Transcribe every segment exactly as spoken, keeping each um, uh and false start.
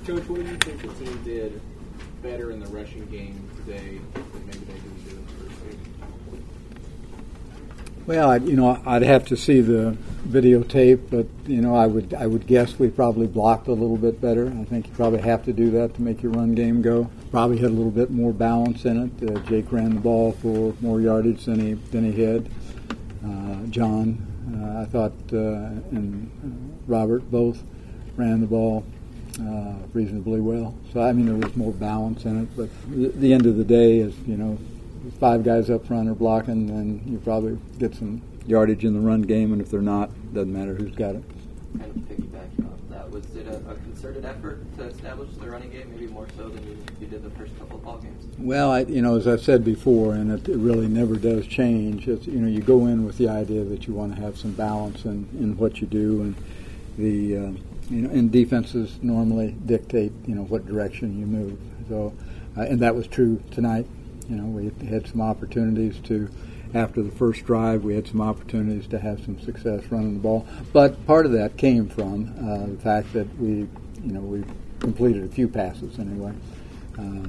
Coach, what do you think the team did better in the rushing game today that maybe they didn't do in the first week? Well, I, you know, I'd have to see the videotape, but you know, I would I would guess we probably blocked a little bit better. I think you probably have to do that to make your run game go. Probably had a little bit more balance in it. Uh, Jake ran the ball for more yardage than he than he had. Uh, John, uh, I thought, uh, and uh, Robert both ran the ball uh, reasonably well. So I mean, there was more balance in it. But the, the end of the day is, you know, five guys up front are blocking, and you probably get some yardage in the run game, and if they're not, doesn't matter who's got it. Kind of piggybacking off that, was it a, a concerted effort to establish the running game, maybe more so than you, you did the first couple of ball games? Well, I, you know, as I've said before, and it, it really never does change. It's, you know, you go in with the idea that you want to have some balance in, in what you do, and the uh, you know, and defenses normally dictate, you know, what direction you move. So, uh, and that was true tonight. You know, we had some opportunities to, after the first drive, we had some opportunities to have some success running the ball. But part of that came from uh, the fact that we, you know, we completed a few passes anyway. Uh,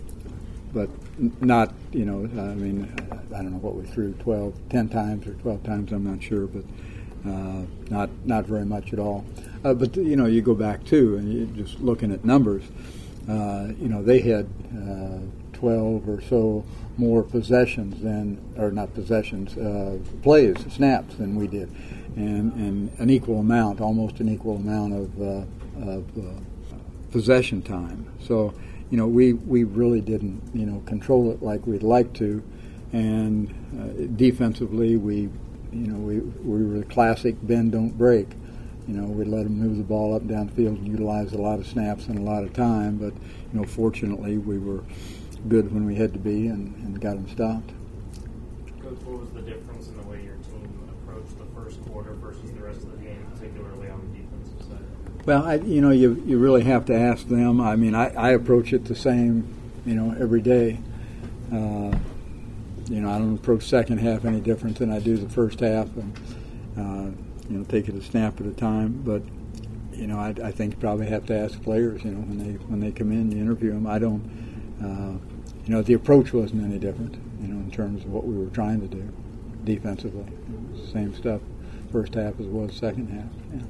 but not, you know, I mean, I don't know what we threw, twelve, ten times or twelve times, I'm not sure, but uh, not not very much at all. Uh, but, you know, you go back too, and you just looking at numbers, uh, you know, they had uh, twelve or so more possessions than, or not possessions, uh, plays, snaps than we did, and, and an equal amount, almost an equal amount of, uh, of uh, possession time. So, you know, we, we really didn't, you know, control it like we'd like to, and uh, defensively we, you know, we, we were the classic bend, don't break. You know, we let them move the ball up and down the field and utilize a lot of snaps and a lot of time, but, you know, fortunately we were good when we had to be and, and got them stopped. Coach, what was the difference in the way your team approached the first quarter versus the rest of the game, particularly on the defensive side? Well, I, you know, you you really have to ask them. I mean, I, I approach it the same, you know, every day. Uh, you know, I don't approach second half any different than I do the first half, and uh, you know, take it a snap at a time. But you know, I, I think you probably have to ask players. You know, when they when they come in, you interview them. I don't. Uh, you know, the approach wasn't any different, you know, in terms of what we were trying to do defensively. It was the same stuff first half as it was second half. Yeah.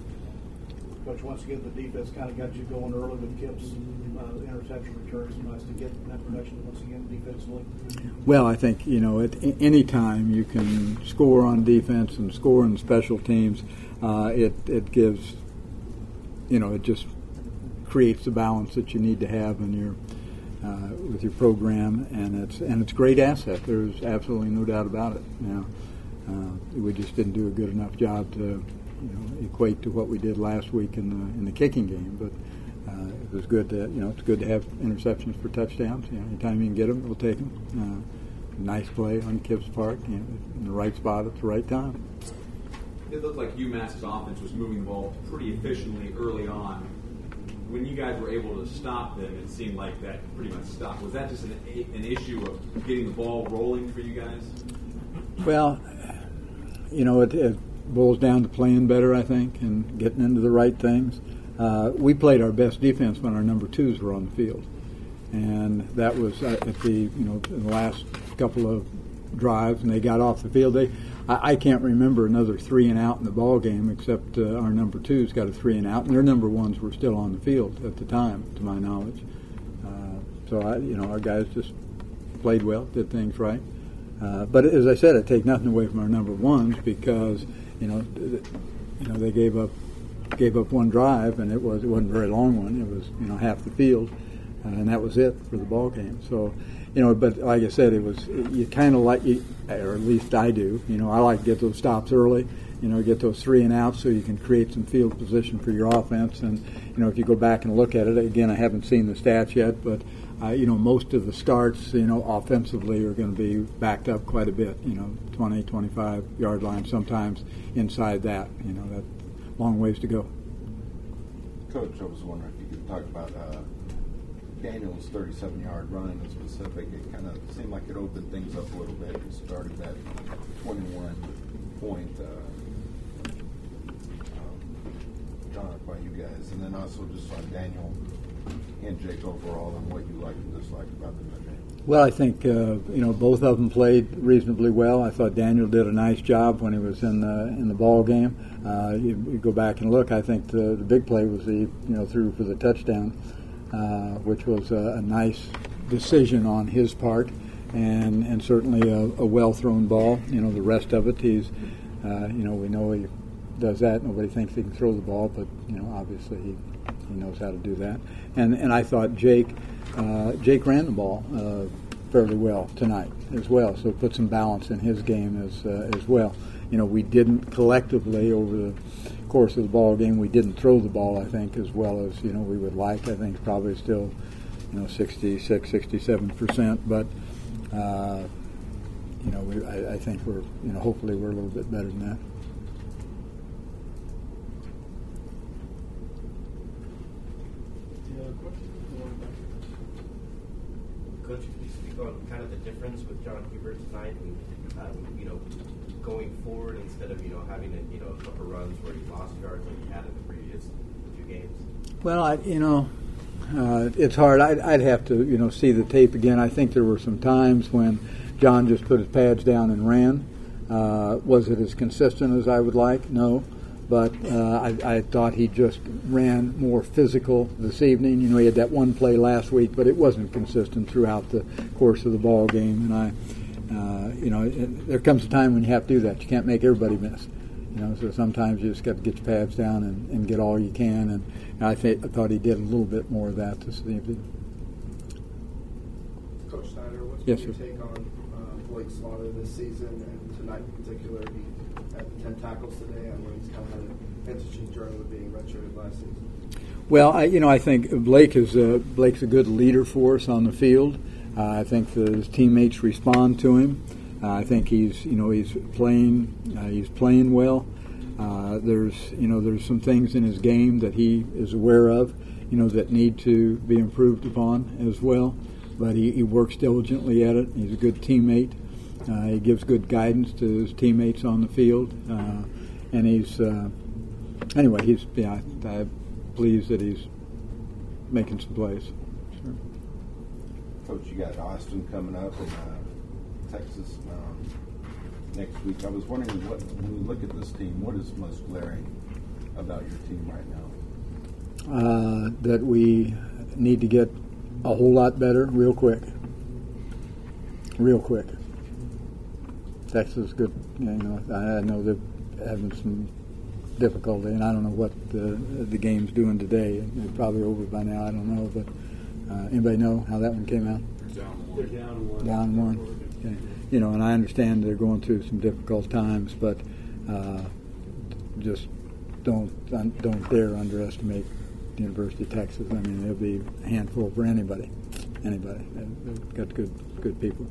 Coach, once again, the defense kind of got you going early with Kip's uh, interception returns. Nice to get that production once again defensively. Well, I think, you know, at any time you can score on defense and score in special teams, uh, it, it gives, you know, it just creates the balance that you need to have in your Uh, with your program, and it's and it's a great asset. There's absolutely no doubt about it. Now, uh, we just didn't do a good enough job to, you know, equate to what we did last week in the in the kicking game. But uh, it was good to, you know, it's good to have interceptions for touchdowns. You know, anytime you can get them, we'll take them. Uh, nice play on Kip's part, you know, in the right spot at the right time. It looked like UMass's offense was moving the ball pretty efficiently early on. When you guys were able to stop them, it seemed like that pretty much stopped. Was that just an, an issue of getting the ball rolling for you guys? Well, you know, it, it boils down to playing better, I think, and getting into the right things. Uh, we played our best defense when our number twos were on the field, and that was at the, you know, in the last couple of drives, and they got off the field. They, I, I can't remember another three and out in the ball game except uh, our number twos got a three and out, and their number ones were still on the field at the time, to my knowledge. Uh, so I, you know, our guys just played well, did things right. Uh, but as I said, I take nothing away from our number ones because, you know, you know they gave up gave up one drive, and it was it wasn't a very long one. It was, you know, half the field, uh, and that was it for the ball game. So. You know, but like I said, it was you kind of like, you, or at least I do. You know, I like to get those stops early. You know, get those three and outs so you can create some field position for your offense. And you know, if you go back and look at it again, I haven't seen the stats yet, but uh, you know, most of the starts, you know, offensively are going to be backed up quite a bit. You know, twenty, twenty-five yard line, sometimes inside that. You know, that long ways to go. Coach, I was wondering if you could talk about. Uh, Daniel's thirty-seven yard run in specific. It kind of seemed like it opened things up a little bit. It started that twenty-one point. Uh, um, John by you guys, and then also just on Daniel and Jake overall and what you like and dislike about them in the game. Well, I think uh, you know both of them played reasonably well. I thought Daniel did a nice job when he was in the in the ball game. Uh, you, you go back and look. I think the, the big play was the you know threw for the touchdown, uh, which was a, a nice decision on his part, and and certainly a, a well thrown ball. You know the rest of it, he's uh, you know we know he does that. Nobody thinks he can throw the ball, but you know obviously he he knows how to do that. And and I thought Jake. Uh, Jake ran the ball uh, fairly well tonight as well, so put some balance in his game as uh, as well. You know, we didn't collectively over the course of the ball game. We didn't throw the ball, I think, as well as you know we would like. I think probably still, you know, sixty-six, sixty-seven percent. But uh, you know, we, I, I think we're you know hopefully we're a little bit better than that. Coach, can you speak on kind of the difference with John Hubert tonight and, um, you know, going forward instead of, you know, having, a, you know, a couple runs where he lost yards like he had in the previous few games? Well, I, you know, uh, it's hard. I'd, I'd have to, you know, see the tape again. I think there were some times when John just put his pads down and ran. Uh, was it as consistent as I would like? No. But uh, I, I thought he just ran more physical this evening. You know, he had that one play last week, but it wasn't consistent throughout the course of the ball game. And I, uh, you know, it, there comes a time when you have to do that. You can't make everybody miss. You know, so sometimes you just got to get your pads down and, and get all you can. And, and I, th- I thought he did a little bit more of that this evening. Coach Snyder, what's yes, your sir. take on uh, Blake Slaughter this season and tonight in particular? He had ten tackles today. I know he's kind of had an interesting journey with being redshirted last season. Well, I, you know, I think Blake is a, Blake's a good leader for us on the field. Uh, I think the, his teammates respond to him. Uh, I think he's, you know, he's playing, uh, he's playing well. Uh, there's, you know, there's some things in his game that he is aware of, you know, that need to be improved upon as well. But he, he works diligently at it. He's a good teammate. Uh, he gives good guidance to his teammates on the field, uh, and he's uh, anyway. He's yeah, I, I'm pleased that he's making some plays. Sure. Coach, you got Austin coming up in uh, Texas um, next week. I was wondering, what when you look at this team, what is most glaring about your team right now? Uh, that we need to get a whole lot better, real quick, real quick. Texas is good. You know, I know they're having some difficulty, and I don't know what the the game's doing today. They're probably over by now. I don't know, but uh, anybody know how that one came out? They're down one. Down one. Okay. You know, and I understand they're going through some difficult times, but uh, just don't don't dare underestimate the University of Texas. I mean, they'll be a handful for anybody. Anybody. They've got good good people.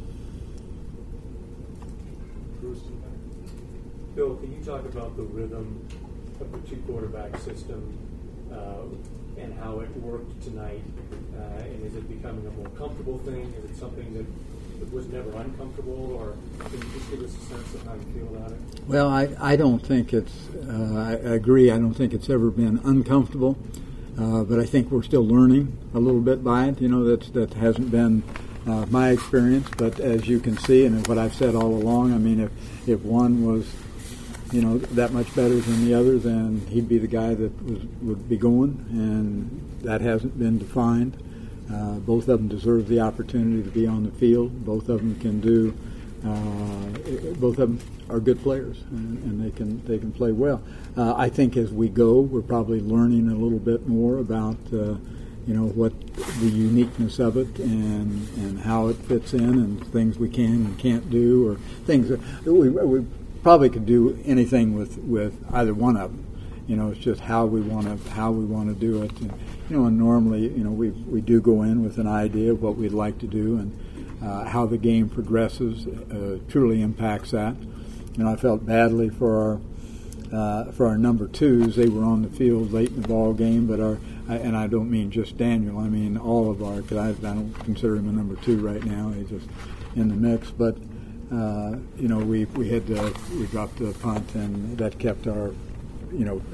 Bill, can you talk about the rhythm of the two-quarterback system uh, and how it worked tonight? Uh, and is it becoming a more comfortable thing? Is it something that was never uncomfortable? Or can you just give us a sense of how you feel about it? Well, I, I don't think it's, uh, I, I agree, I don't think it's ever been uncomfortable. Uh, but I think we're still learning a little bit by it. You know, that's, that hasn't been uh, my experience. But as you can see, and what I've said all along, I mean, if, if one was, you know, that much better than the other, then he'd be the guy that was, would be going, and that hasn't been defined. Uh, both of them deserve the opportunity to be on the field. Both of them can do. Uh, both of them are good players, and, and they can they can play well. Uh, I think as we go, we're probably learning a little bit more about uh, you know what the uniqueness of it and and how it fits in, and things we can and can't do, or things that we we. Probably could do anything with, with either one of them. You know, it's just how we want to how we want to do it. And, you know, and normally, you know, we we do go in with an idea of what we'd like to do, and uh, how the game progresses uh, truly impacts that. You know, I felt badly for our uh, for our number twos. They were on the field late in the ball game, but our and I don't mean just Daniel. I mean all of our. Cause I, I don't consider him a number two right now. He's just in the mix, but. Uh, you know, we we had uh, we dropped a punt, and that kept our, you know,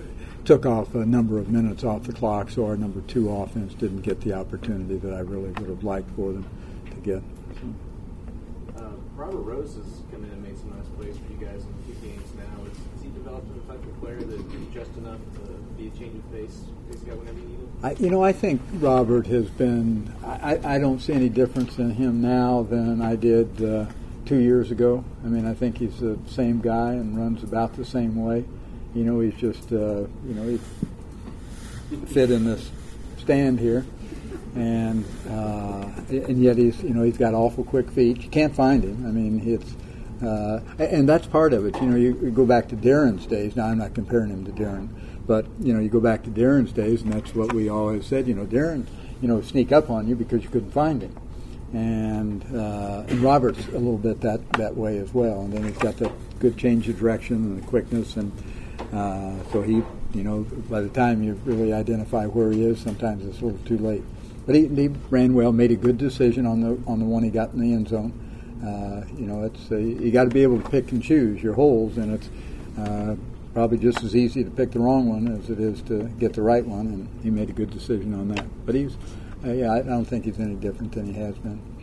took off a number of minutes off the clock, so our number two offense didn't get the opportunity that I really would have liked for them to get. So. Uh, Robert Rose has come in and made some nice plays for you guys in a few games now. Is, is he developed into the type of player that is just enough to be a change of pace, pace guy whenever you need him? I, you know, I think Robert has been. I, I don't see any difference in him now than I did uh, two years ago. I mean, I think he's the same guy and runs about the same way. You know, he's just, uh, you know, he fit in this stand here, and uh, and yet he's, you know, he's got awful quick feet. You can't find him. I mean, it's, uh, and that's part of it. You know, you, you go back to Darren's days. Now, I'm not comparing him to Darren, but you know, you go back to Darren's days, and that's what we always said. You know, Darren, you know, sneak up on you because you couldn't find him, and uh, and Robert's a little bit that that way as well. And then he's got the good change of direction and the quickness and. Uh, so he, you know, by the time you really identify where he is, sometimes it's a little too late. But he, he ran well, made a good decision on the on the one he got in the end zone. Uh, you know, it's uh, you got to be able to pick and choose your holes, and it's uh, probably just as easy to pick the wrong one as it is to get the right one. And he made a good decision on that. But he's, uh, yeah, I don't think he's any different than he has been.